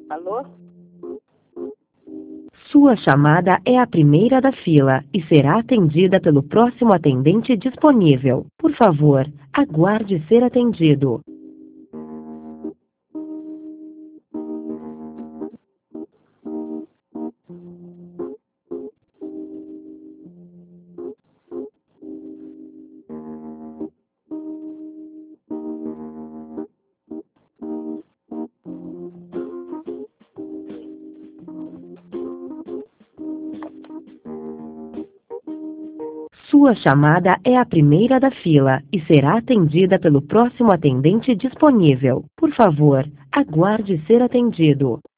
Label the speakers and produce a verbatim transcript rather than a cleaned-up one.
Speaker 1: Alô?
Speaker 2: Sua chamada é a primeira da fila e será atendida pelo próximo atendente disponível. Por favor, aguarde ser atendido. Sua chamada é a primeira da fila e será atendida pelo próximo atendente disponível. Por favor, aguarde ser atendido.